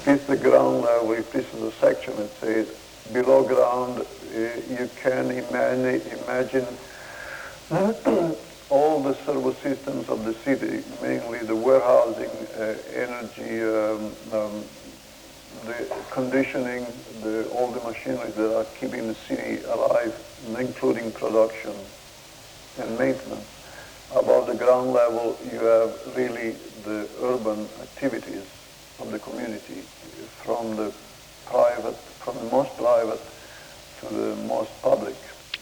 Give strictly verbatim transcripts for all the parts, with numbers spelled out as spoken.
this is the ground level, if this is a section, let's say, below ground, uh, you can imagine, imagine all the servo systems of the city, mainly the warehousing, uh, energy, um, um, the conditioning, the, all the machinery that are keeping the city alive, including production and maintenance. Above the ground level, you have really the urban activities of the community, from the private, from the most private to the most public.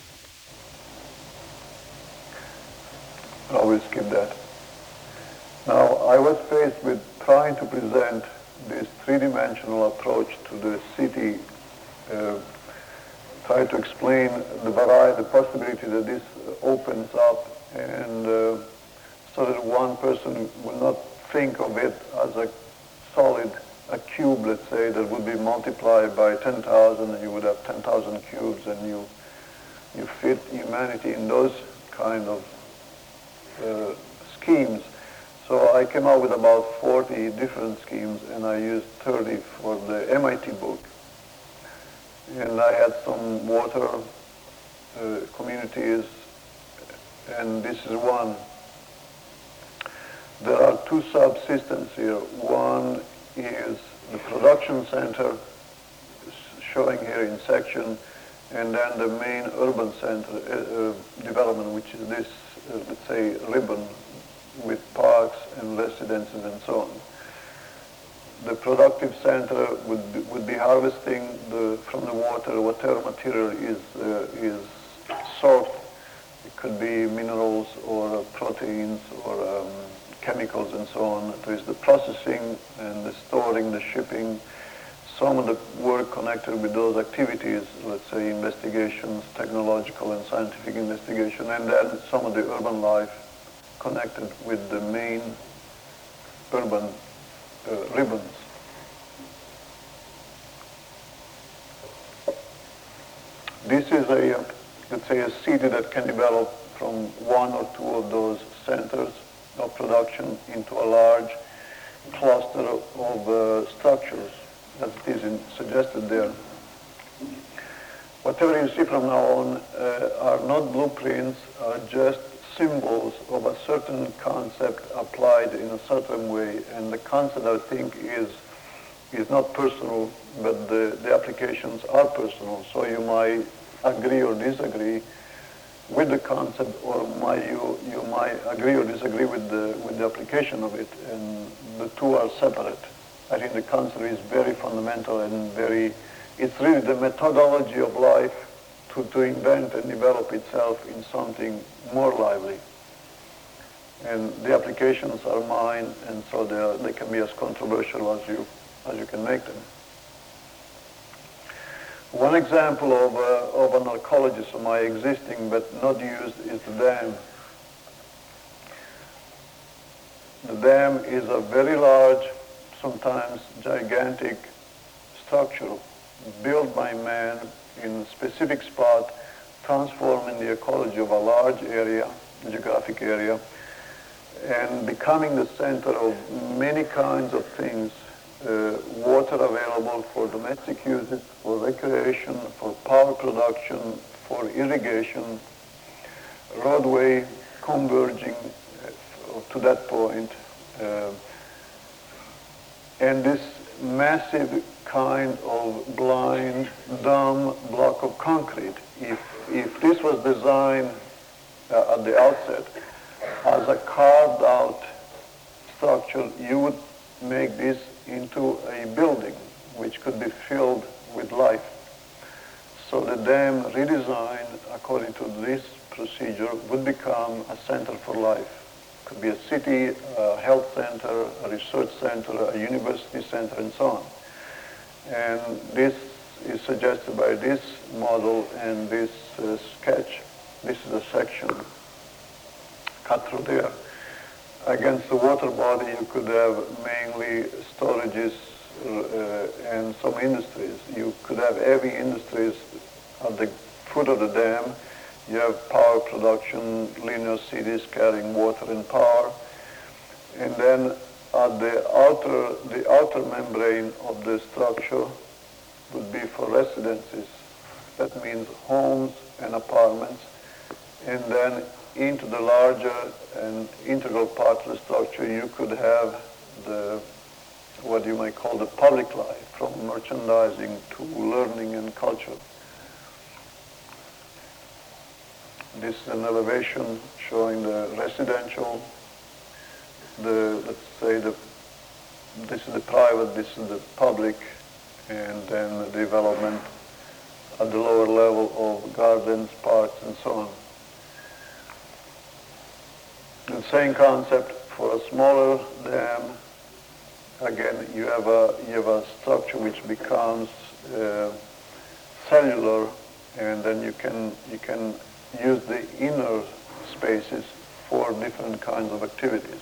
I will skip that. Now, I was faced with trying to present this three-dimensional approach to the city, uh, try to explain the variety, the possibility that this opens up, and uh, so that one person would not think of it as a solid, a cube, let's say, that would be multiplied by ten thousand, and you would have ten thousand cubes, and you you fit humanity in those kind of uh, schemes. So I came out with about forty different schemes, and I used thirty for the M I T book. And I had some water uh, communities, and this is one. There are two subsystems here. One is the production center, showing here in section, and then the main urban center uh, uh, development, which is this, uh, let's say, ribbon with parks and residences and so on. The productive center would be, would be harvesting the, from the water whatever material is uh, is sourced. It could be minerals or uh, proteins or um, chemicals and so on. There is the processing and the storing, the shipping. Some of the work connected with those activities, let's say investigations, technological and scientific investigation, and then some of the urban life connected with the main urban uh, ribbons. This is a, uh, let's say, a city that can develop from one or two of those centers of production into a large cluster of uh, structures, as it is in, suggested there. Whatever you see from now on uh, are not blueprints, are just symbols of a certain concept applied in a certain way, and the concept, I think, is is not personal, but the, the applications are personal. So you might agree or disagree with the concept, or might you you might agree or disagree with the with the application of it, and the two are separate. I think the concept is very fundamental and very, it's really the methodology of life to, to invent and develop itself in something more lively. And the applications are mine, and so they, are, they can be as controversial as you, as you can make them. One example of, uh, of an archaeologist of my existing but not used is the dam. The dam is a very large, sometimes gigantic structure built by man in a specific spot, transforming the ecology of a large area, geographic area, and becoming the center of many kinds of things. Uh, water available for domestic uses, for recreation, for power production, for irrigation, roadway converging uh, to that point, uh, and this massive kind of blind, dumb block of concrete. If, if this was designed uh, at the outset as a carved out structure, you would make this into a building which could be filled with life. So the dam redesigned according to this procedure would become a center for life. It could be a city, a health center, a research center, a university center, and so on. And this is suggested by this model and this uh, sketch. This is a section cut through there. Against the water body, you could have mainly storages uh, and some industries. You could have heavy industries at the foot of the dam. You have power production, linear cities carrying water and power. And then at the outer, the outer membrane of the structure would be for residences. That means homes and apartments. And then into the larger and integral part of the structure, you could have the, what you might call the public life, from merchandising to learning and culture. This is an elevation showing the residential, the, let's say, the, this is the private, this is the public, and then the development at the lower level of gardens, parks, and so on. The same concept for a smaller dam. Again, you have a you have a structure which becomes uh, cellular, and then you can you can use the inner spaces for different kinds of activities.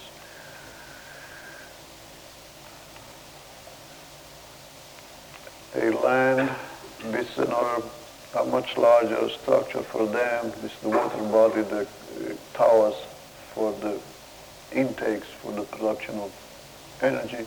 A land. This is another a much larger structure for a dam. This is the water body, the uh, towers for the intakes for the production of energy.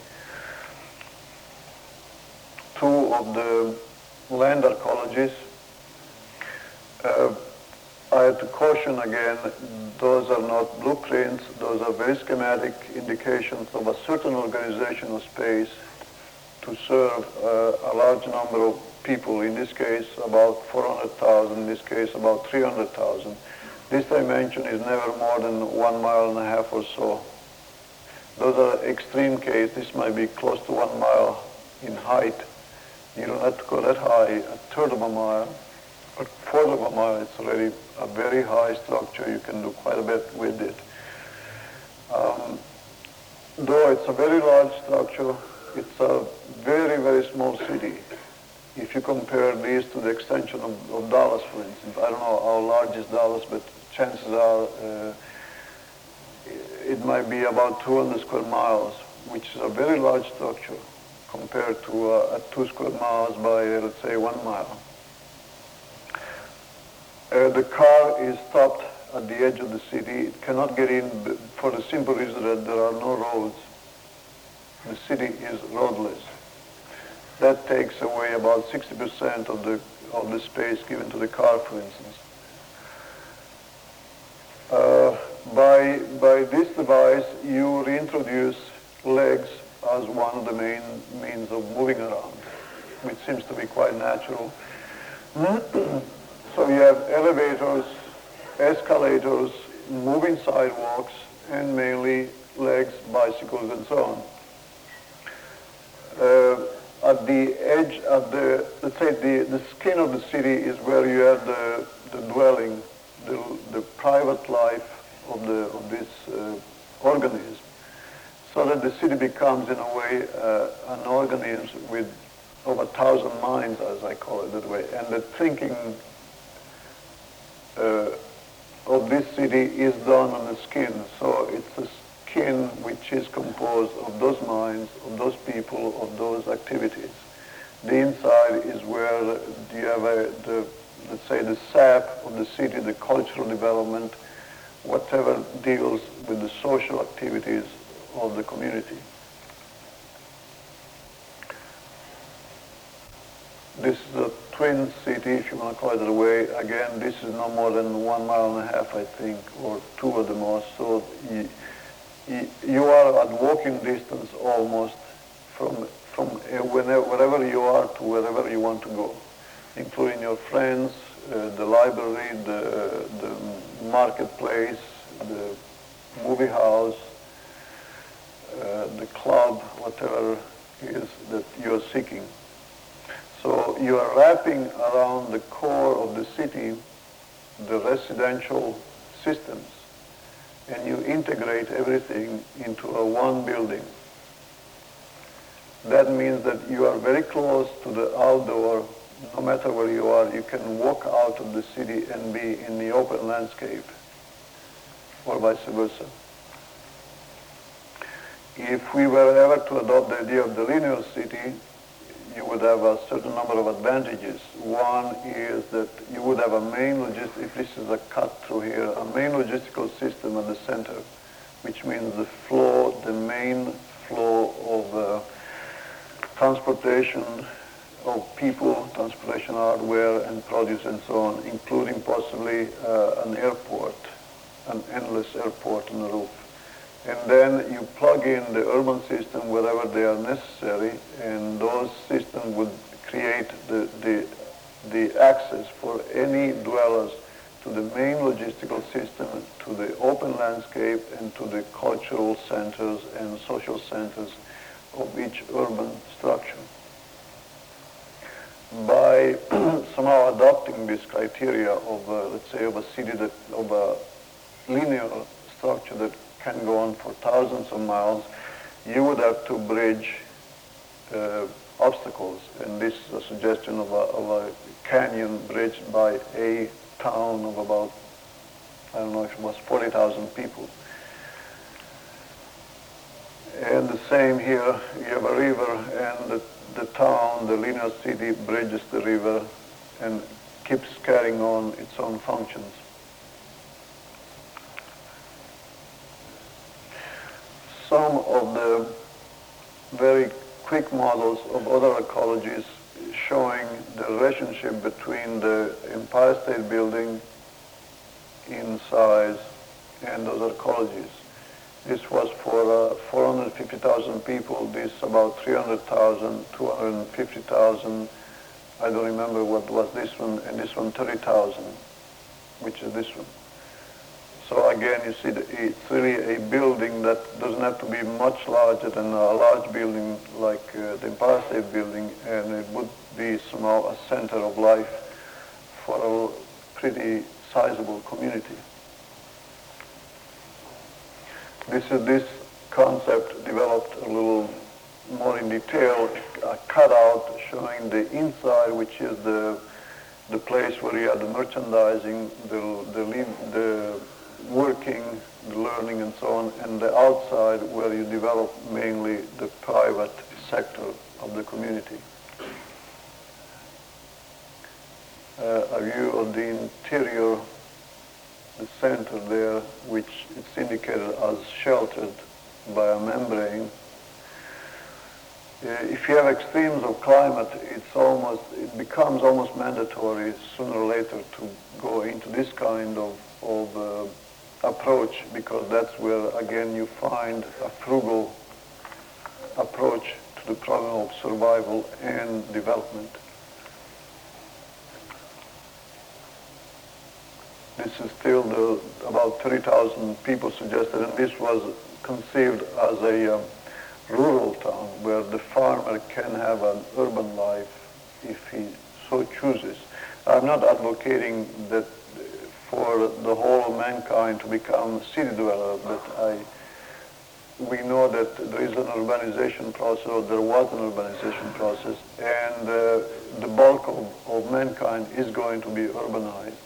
Two of the land archaeologies. Uh, I have to caution again, those are not blueprints, those are very schematic indications of a certain organizational space to serve uh, a large number of people, in this case about four hundred thousand, in this case about three hundred thousand. This dimension is never more than one mile and a half or so. Those are extreme cases. This might be close to one mile in height. You don't have to go that high, a third of a mile, a fourth of a mile. It's already a very high structure. You can do quite a bit with it. Um, though it's a very large structure, it's a very, very small city. If you compare these to the extension of, of Dallas, for instance, I don't know how large is Dallas, but chances are uh, it might be about two hundred square miles, which is a very large structure compared to uh, two square miles by, uh, let's say, one mile. Uh, the car is stopped at the edge of the city. It cannot get in for the simple reason that there are no roads. The city is roadless. That takes away about sixty percent of the of the space given to the car, for instance. Uh, by by this device, you reintroduce legs as one of the main means of moving around, which seems to be quite natural. So you have elevators, escalators, moving sidewalks, and mainly legs, bicycles, and so on. Uh, at the edge, at the, let's say the, the skin of the city is where you have the, the dwelling, the, the private life of, the, of this uh, organism, so that the city becomes, in a way, uh, an organism with over a thousand minds, as I call it that way, and the thinking uh, of this city is done on the skin. So it's the skin which is composed of those minds, of those people, of those activities. The inside is where you have a, the, let's say, the sap of the city, the cultural development, whatever deals with the social activities of the community. This is a twin city, if you want to call it that way. Again, this is no more than one mile and a half, I think, or two at the most. So you, you, you are at walking distance almost from from whenever, wherever you are to wherever you want to go, including your friends, uh, the library, the, the marketplace, the movie house, uh, the club, whatever it is that you're seeking. So you are wrapping around the core of the city the residential systems, and you integrate everything into a one building. That means that you are very close to the outdoor. No matter where you are, you can walk out of the city and be in the open landscape, or vice versa. If we were ever to adopt the idea of the linear city, you would have a certain number of advantages. One is that you would have a main logistic, if this is a cut through here, a main logistical system at the center, which means the flow, the main flow transportation of people, transportation hardware and produce and so on, including possibly uh, an airport, an endless airport on the roof. And then you plug in the urban system wherever they are necessary, and those systems would create the, the, the access for any dwellers to the main logistical system, to the open landscape, and to the cultural centers and social centers of each urban structure. By somehow adopting this criteria of, uh, let's say, of a city that, of a linear structure that can go on for thousands of miles, you would have to bridge uh, obstacles. And this is a suggestion of a, of a canyon bridged by a town of about, I don't know if it was forty thousand people. And the same here, you have a river, and the, the town, the linear city, bridges the river and keeps carrying on its own functions. Some of the very quick models of other ecologies showing the relationship between the Empire State Building in size and those ecologies. This was for uh, four hundred fifty thousand people, this about three hundred thousand, two hundred fifty thousand, I don't remember what was this one, and this one thirty thousand, which is this one. So again, you see that it's really a building that doesn't have to be much larger than a large building like uh, the Empire State Building, and it would be somehow a center of life for a pretty sizable community. This is this concept developed a little more in detail, a cutout showing the inside, which is the the place where you have the merchandising, the the, the working, the learning and so on, and the outside where you develop mainly the private sector of the community. Uh, a view of the interior, the center there, which it's indicated as sheltered by a membrane. Uh, if you have extremes of climate, it's almost, it becomes almost mandatory sooner or later to go into this kind of, of uh, approach, because that's where, again, you find a frugal approach to the problem of survival and development. This is still the, about thirty thousand people suggested, and this was conceived as a um, rural town where the farmer can have an urban life if he so chooses. I'm not advocating that for the whole of mankind to become city dweller, but I, we know that there is an urbanization process, or there was an urbanization process, and uh, the bulk of, of mankind is going to be urbanized.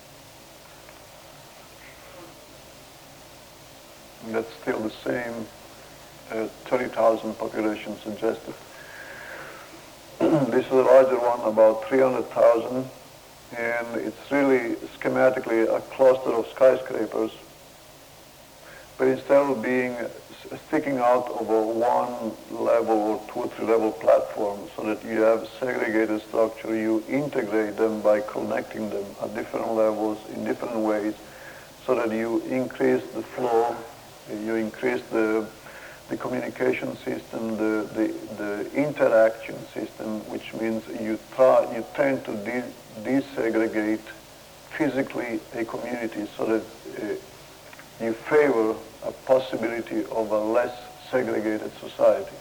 That's still the same uh, thirty thousand population suggested. This is a larger one, about three hundred thousand, and it's really schematically a cluster of skyscrapers, but instead of being sticking out of a one level or two or three level platform so that you have segregated structure, you integrate them by connecting them at different levels in different ways so that you increase the flow, you increase the the communication system, the, the, the interaction system, which means you try, you tend to de desegregate physically a community so that uh, you favor a possibility of a less segregated society.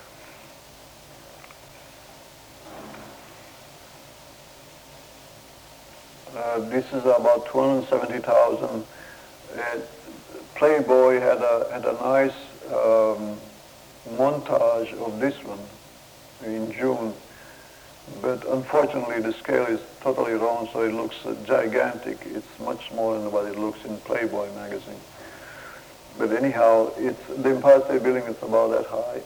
Uh, this is about two hundred seventy thousand. Uh, Playboy had a, had a nice um, montage of this one in June, but unfortunately the scale is totally wrong, so it looks uh, gigantic. It's much smaller than what it looks in Playboy magazine. But anyhow, it's, the Empire State Building is about that height.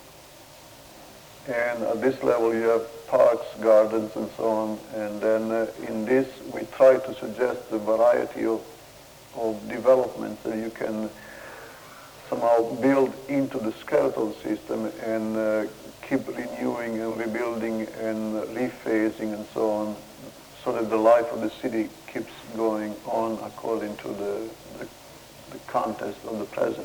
And at this level you have parks, gardens, and so on. And then uh, in this we try to suggest the variety of, of developments that you can somehow build into the skeletal system and uh, keep renewing and rebuilding and rephasing and so on, so that the life of the city keeps going on according to the, the, the context of the present.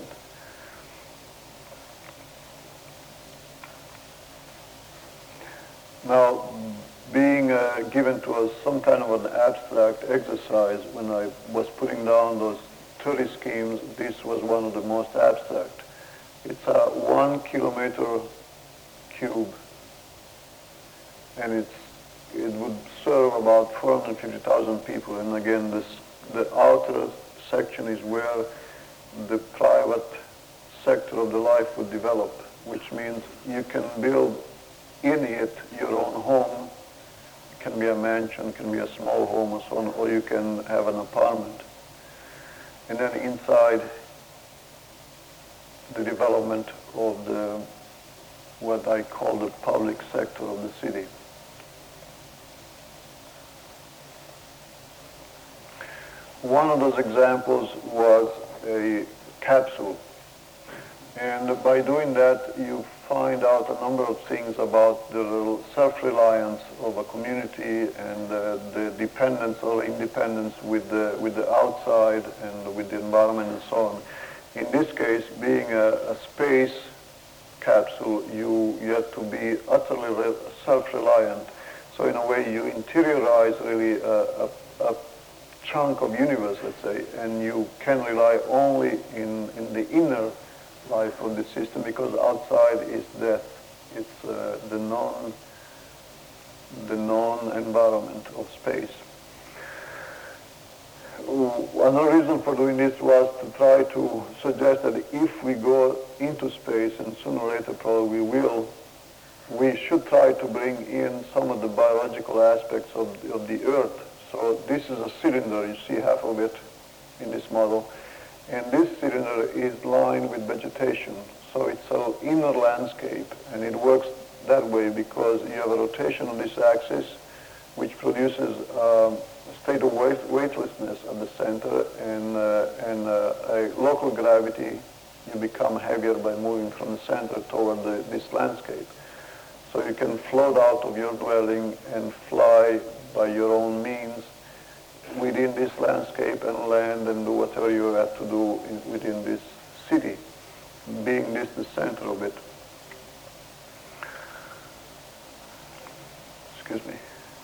Now, being uh, given to us some kind of an abstract exercise, when I was putting down those thirty schemes, this was one of the most abstract. It's a one kilometer cube, and it's, it would serve about four hundred fifty thousand people. And again, this, the outer section is where the private sector of the life would develop, which means you can build in it your own home. It can be a mansion, can be a small home or so on, or you can have an apartment. And then inside, the development of the, what I call the public sector of the city. One of those examples was a capsule. And by doing that, you find out a number of things about the self-reliance of a community and uh, the dependence or independence with the, with the outside and with the environment and so on. In this case, being a, a space capsule, you, you have to be utterly re- self-reliant. So in a way, you interiorize really a, a, a chunk of universe, let's say, and you can rely only in, in the inner life of the system, because outside is death. It's uh, the non the non-environment of space. Another reason for doing this was to try to suggest that if we go into space, and sooner or later probably we will, we should try to bring in some of the biological aspects of, of the Earth. So this is a cylinder, you see half of it in this model. And this cylinder is lined with vegetation. So it's an inner landscape, and it works that way because you have a rotation on this axis, which produces um, a state of weight, weightlessness at the center, and, uh, and uh, a local gravity. You become heavier by moving from the center toward the, this landscape. So you can float out of your dwelling and fly by your own means within this landscape and land and do whatever you have to do in, within this city, being this the center of it. Excuse me.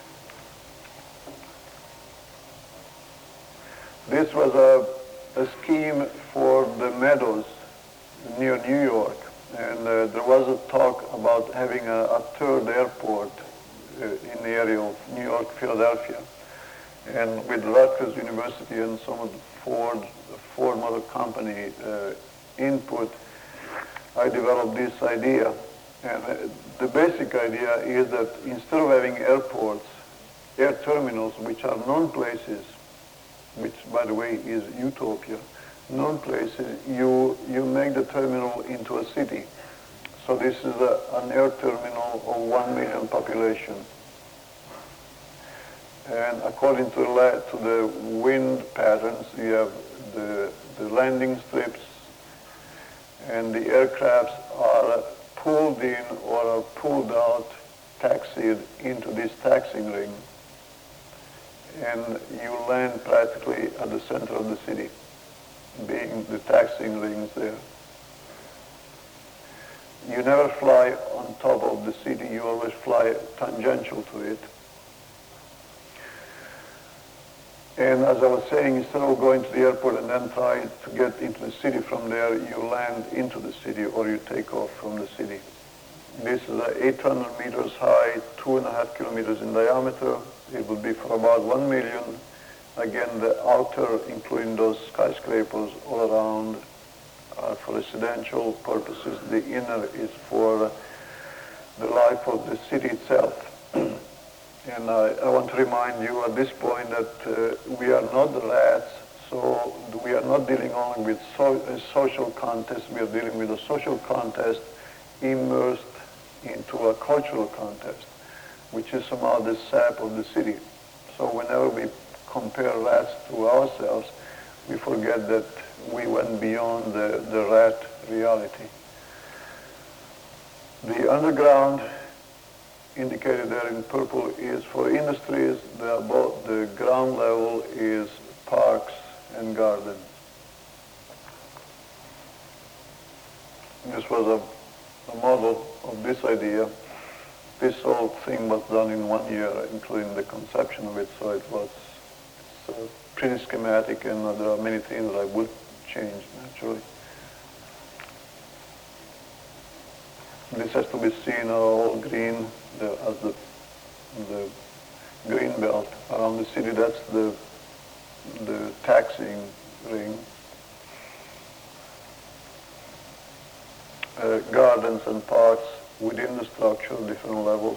This was a, a scheme for the meadows near New York, and uh, there was a talk about having a, a third airport uh, in the area of New York, Philadelphia. And with Rutgers University and some of the Ford, Ford Motor Company uh, input, I developed this idea. And uh, the basic idea is that instead of having airports, air terminals, which are known places, which, by the way, is utopia, known places, you, you make the terminal into a city. So this is a, an air terminal of one million population. And according to the, la- to the wind patterns, you have the, the landing strips, and the aircrafts are pulled in or are pulled out, taxied into this taxiing ring, and you land practically at the center of the city, being the taxiing rings there. You never fly on top of the city, you always fly tangential to it. And as I was saying, instead of going to the airport and then try to get into the city from there, you land into the city or you take off from the city. This is a eight hundred meters high, two and a half kilometers in diameter. It will be for about one million. Again, the outer, including those skyscrapers all around, are for residential purposes. The inner is for the life of the city itself. And I, I want to remind you at this point that uh, we are not the rats, so we are not dealing only with so, a social contest, we are dealing with a social contest immersed into a cultural contest, which is somehow the sap of the city. So whenever we compare rats to ourselves, we forget that we went beyond the, the rat reality. The underground, indicated there in purple, is for industries. The, above, the ground level is parks and gardens. This was a, a model of this idea. This whole thing was done in one year, including the conception of it, so it was it's, uh, pretty schematic, and uh, there are many things that I would change, naturally. This has to be seen all green the, as the, the green belt around the city. That's the, the taxiing ring. Uh, gardens and parks within the structure, different levels.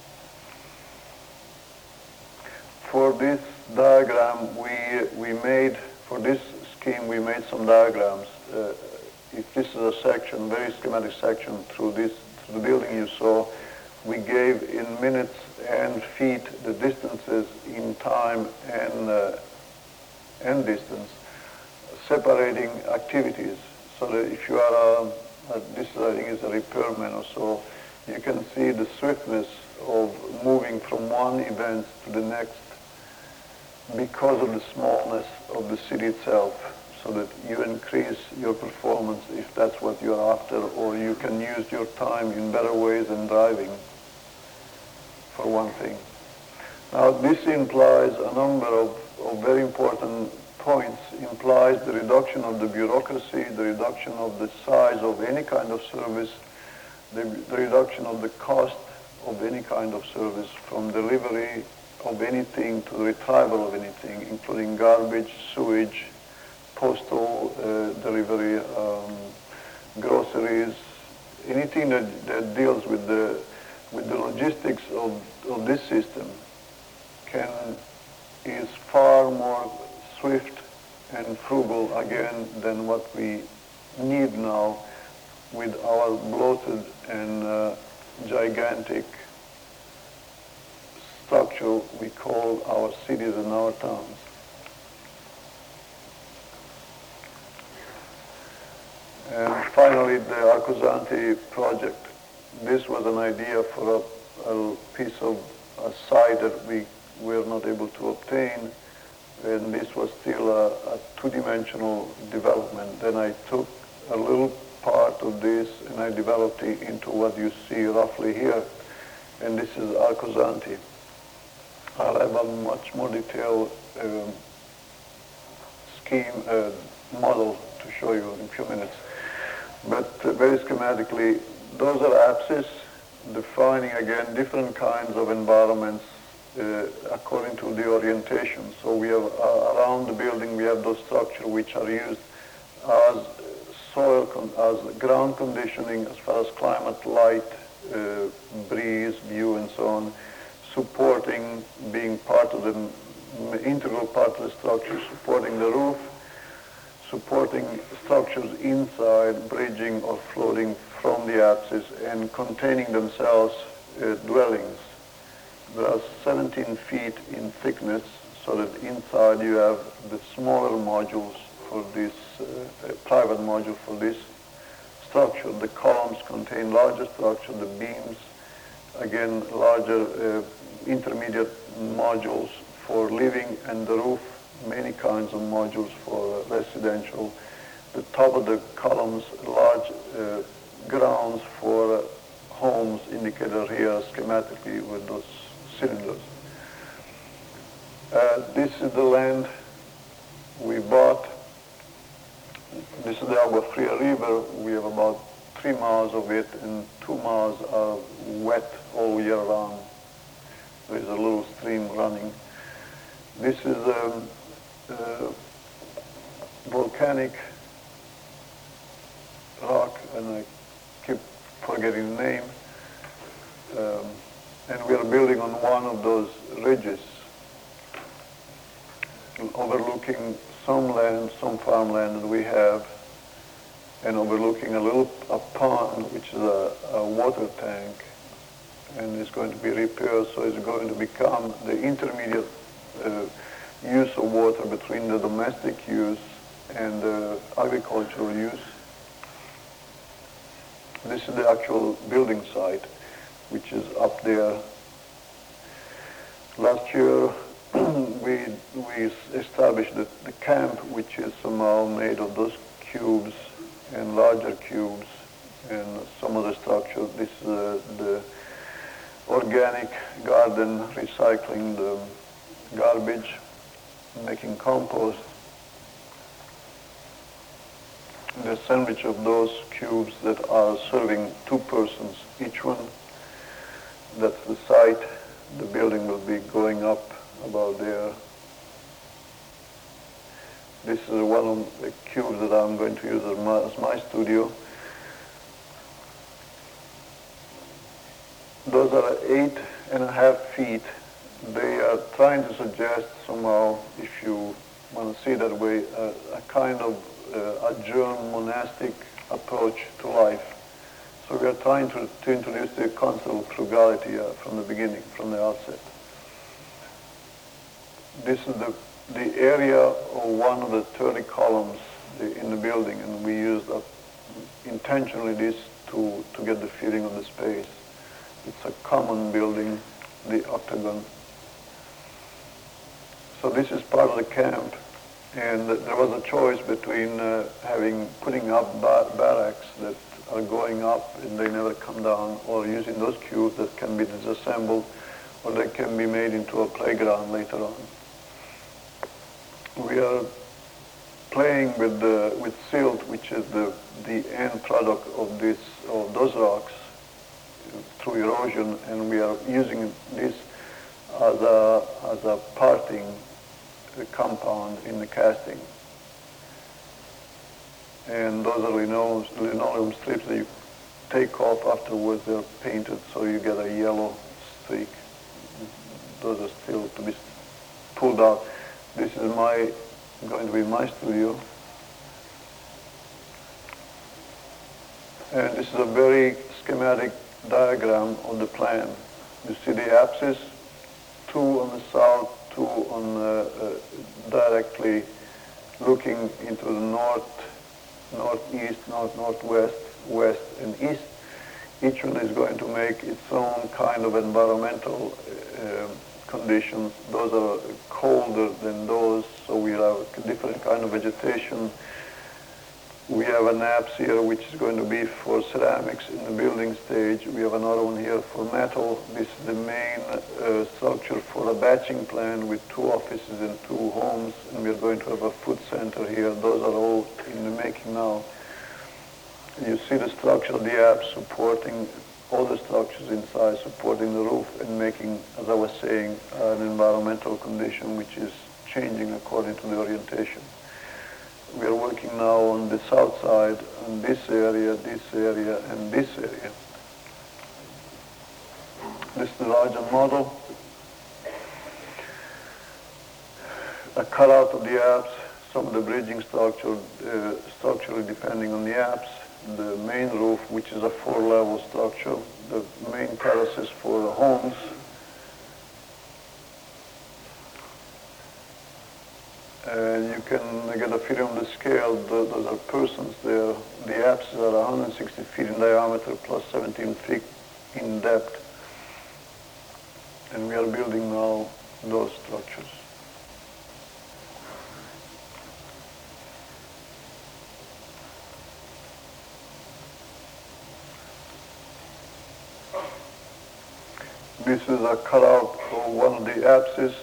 For this diagram, we, we made, for this scheme, we made some diagrams. Uh, if this is a section, very schematic section through this, through the building you saw, we gave in minutes and feet the distances in time and, uh, and distance, separating activities, so that if you are a Uh, this, I think, is a repairman or so, you can see the swiftness of moving from one event to the next because of the smallness of the city itself, so that you increase your performance if that's what you're after, or you can use your time in better ways than driving, for one thing. Now, this implies a number of, of very important points, implies the reduction of the bureaucracy, the reduction of the size of any kind of service, the, the reduction of the cost of any kind of service, from delivery of anything to the retrieval of anything, including garbage, sewage, postal uh, delivery, um, groceries, anything that, that deals with the, with the logistics of, of this system can, is far more swift and frugal again than what we need now with our bloated and uh, gigantic structure we call our cities and our towns. And finally, the Arcosanti project. This was an idea for a, a piece of a site that we were not able to obtain, and this was still a, a two-dimensional development. Then I took a little part of this and I developed it into what you see roughly here, and this is Arcosanti. I'll have a much more detailed um, scheme, uh, model to show you in a few minutes. But uh, very schematically, those are axes defining, again, different kinds of environments Uh, according to the orientation. So we have uh, around the building we have those structures which are used as soil, con- as ground conditioning as far as climate, light, uh, breeze, view, and so on, supporting, being part of the integral part of the structure, supporting the roof, supporting structures inside, bridging or floating from the apses, and containing themselves uh, dwellings. There are seventeen feet in thickness, so that inside you have the smaller modules for this, uh, private module for this structure. The columns contain larger structure, the beams, again, larger uh, intermediate modules for living, and the roof, many kinds of modules for residential. The top of the columns, large uh, grounds for uh, homes indicated here schematically with those cylinders. Uh, this is the land we bought. This is the Agua Fria River. We have about three miles of it, and two miles are wet all year round. There is a little stream running. This is a, a volcanic rock, and I keep forgetting the name. Um, and we are building on one of those ridges, overlooking some land, some farmland that we have, and overlooking a little a pond, which is a, a water tank, and it's going to be repaired, so it's going to become the intermediate uh, use of water between the domestic use and the agricultural use. This is the actual building site, which is up there. Last year, we we established the, the camp, which is somehow made of those cubes and larger cubes and some other structure. This is uh, the organic garden, recycling the garbage, making compost. The sandwich of those cubes that are serving two persons each one. That's the site. The building will be going up about there. This is one of the cubes that I'm going to use as my, as my studio. Those are eight and a half feet. They are trying to suggest somehow, if you want to see that way, a, a kind of uh, adjourned monastic approach to life. So we are trying to, to introduce the concept of frugality uh, from the beginning, from the outset. This is the, the area of one of the thirty columns in the building, and we used uh, intentionally this to, to get the feeling of the space. It's a common building, the octagon. So this is part of the camp, and there was a choice between uh, having putting up bar barracks that are going up and they never come down, or using those cubes that can be disassembled, or they can be made into a playground later on. We are playing with the, with silt, which is the the end product of this of those rocks through erosion, and we are using this as a as a parting compound in the casting. And those are linoleum, linoleum strips that you take off afterwards. They're painted, so you get a yellow streak. Those are still to be pulled out. This is my going to be my studio, and this is a very schematic diagram of the plan. You see the apses, two on the south, two on the, uh, directly looking into the north. Northeast, north, northwest, west, and east. Each one is going to make its own kind of environmental uh, conditions. Those are colder than those, so we have a different kind of vegetation. We have an apse here, which is going to be for ceramics in the building stage. We have another one here for metal. This is the main uh, structure for a batching plant with two offices and two homes, and we're going to have a food center here. Those are all in the making now. You see the structure of the apse supporting all the structures inside, supporting the roof and making, as I was saying, an environmental condition which is changing according to the orientation. We are working now on the south side, on this area, this area, and this area. This is the larger model. A cutout of the apse, some of the bridging structure, uh, structurally depending on the apse, the main roof, which is a four-level structure, the main terraces for the homes, and you can get a feeling of the scale. Those are persons there. The apses are one hundred sixty feet in diameter plus seventeen feet in depth. And we are building now those structures. This is a cutout of one of the apses,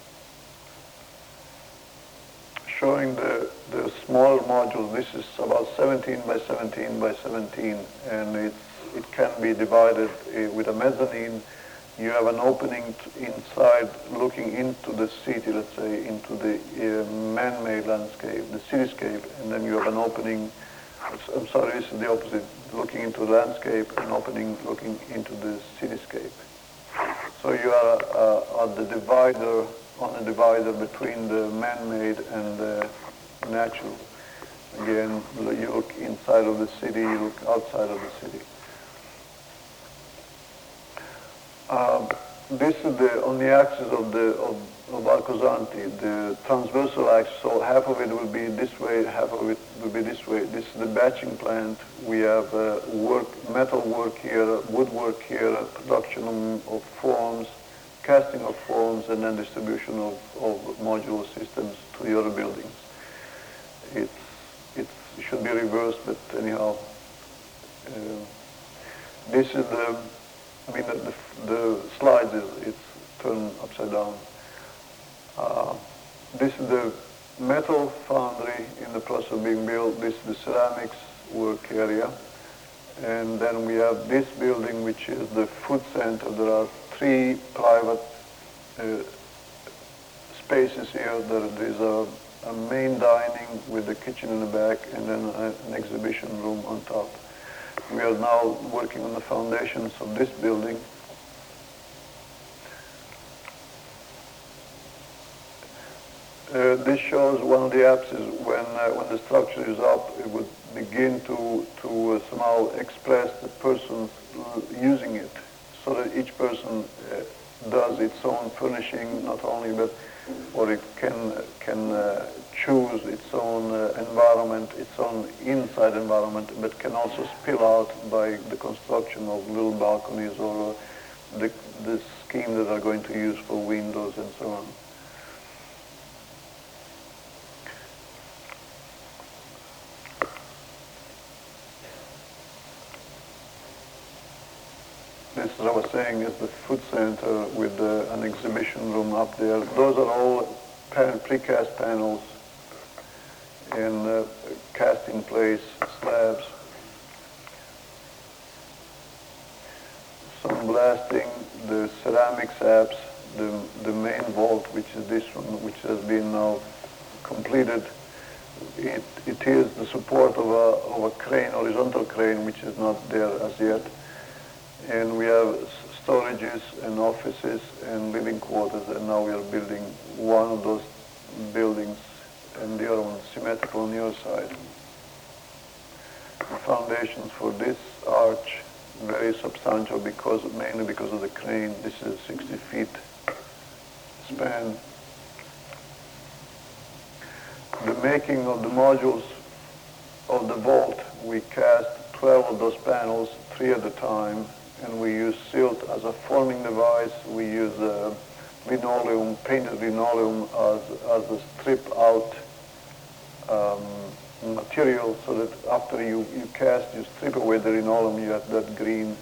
showing the, the smaller modules. This is about seventeen by seventeen by seventeen, and it's, it can be divided uh, with a mezzanine. You have an opening inside looking into the city, let's say, into the uh, man-made landscape, the cityscape, and then you have an opening, I'm sorry, this is the opposite, looking into the landscape, and opening looking into the cityscape. So you are uh, at the divider, on the divider between the man-made and the natural. Again, you look inside of the city, you look outside of the city. Um, this is the on the axis of the of, of Arcosanti, the transversal axis. So half of it will be this way, half of it will be this way. This is the batching plant. We have uh, work, metal work here, woodwork here, production of, of forms, casting of forms, and then distribution of, of modular systems to the other buildings. It's it's, it should be reversed, but anyhow, uh, this is the. I mean, the, the, the slide is it's turned upside down. Uh, this is the metal foundry in the process of being built. This is the ceramics work area. And then we have this building, which is the food center. There are three private uh, spaces here. There is a, a main dining with the kitchen in the back, and then a, an exhibition room on top. We are now working on the foundations of this building. Uh, this shows one of the apses when uh, when the structure is up, it would begin to to uh, somehow express the person using it, so that each person uh, does its own furnishing, not only but or it can can uh, choose its own uh, environment, its own inside environment, but can also spill out by the construction of little balconies or uh, the the scheme that are going to use for windows and so on. This, as I was saying, is the food center with uh, an exhibition room up there. Those are all pan precast panels in uh, cast-in-place slabs. Some blasting, the ceramic apse, the, the main vault, which is this one, which has been now completed. It, it is the support of a, of a crane, horizontal crane, which is not there as yet. And we have storages and offices and living quarters, and now we are building one of those buildings and the other one symmetrical on the other side. The foundations for this arch, very substantial, because mainly because of the crane. This is sixty feet span. The making of the modules of the vault, we cast twelve of those panels, three at a time, and we use silt as a forming device. We use uh, linoleum, painted linoleum as, as a strip out um, material, so that after you, you cast, you strip away the linoleum, you have that green.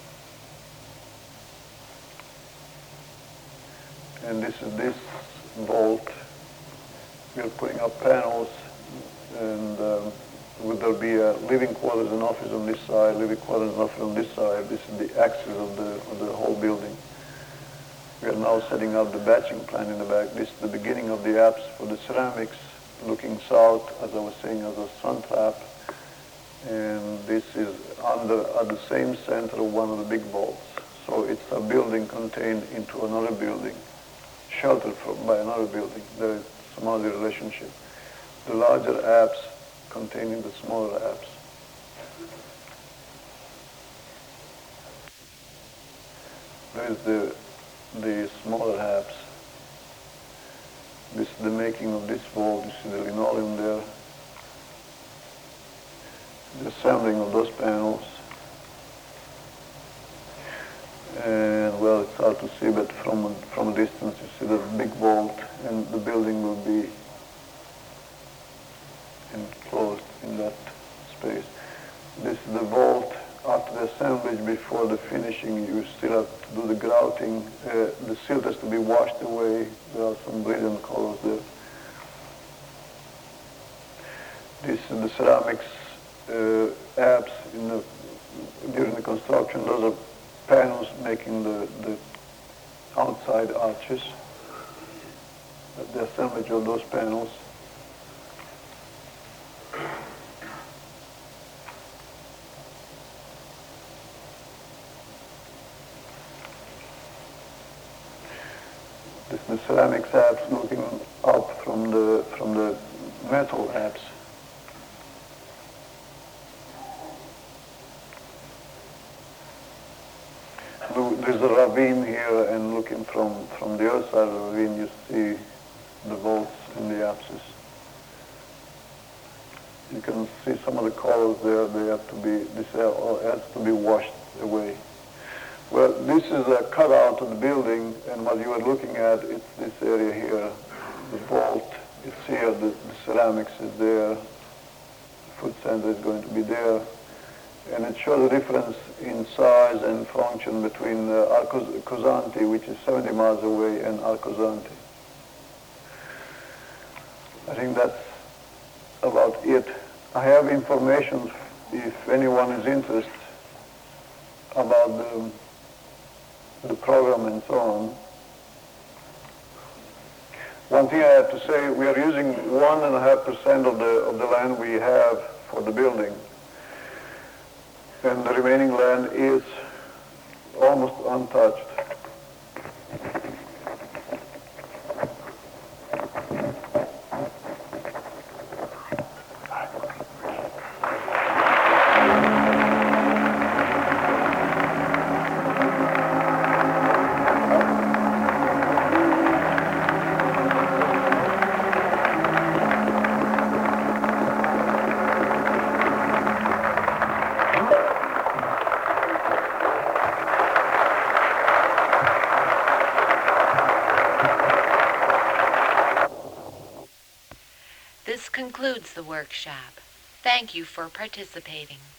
And this is this vault. We are putting up panels, and um, would there be a living quarters and office on this side, living quarters and office on this side. This is the axis of the, of the whole building. We are now setting up the batching plant in the back. This is the beginning of the apse for the ceramics, looking south, as I was saying, as a sun trap. And this is under at the same center of one of the big vaults. So it's a building contained into another building, sheltered from, by another building. There is some other relationship. The larger apse containing the smaller apse. There is the the smaller apse. This is the making of this vault. You see the linoleum there. The assembling of those panels. And well, it's hard to see, but from a, from a distance you see the big vault, and the building will be enclosed in that space. This is the vault. After the assemblage, before the finishing, you still have to do the grouting. Uh, the silt has to be washed away. There are some brilliant colors there. This is the ceramics uh, apse in the, during the construction. Those are panels making the, the outside arches. The assemblage of those panels. This is the ceramics apse looking up from the from the metal apse. There's a ravine here, and looking from, from the other side of the ravine, you see the vaults in the apsis. You can see some of the colors there. They have to be, this has to be washed away. Well, this is a cutout of the building, and what you are looking at, it's this area here. The vault is here, the, the ceramics is there, the food center is going to be there. And it shows a difference in size and function between uh, Arcos- Cosanti, which is seventy miles away, and Arcosanti. I think that's about it. I have information, if anyone is interested, about the, the program and so on. One thing I have to say, we are using one and a half percent of the of the land we have for the building. And the remaining land is almost untouched. This concludes the workshop. Thank you for participating.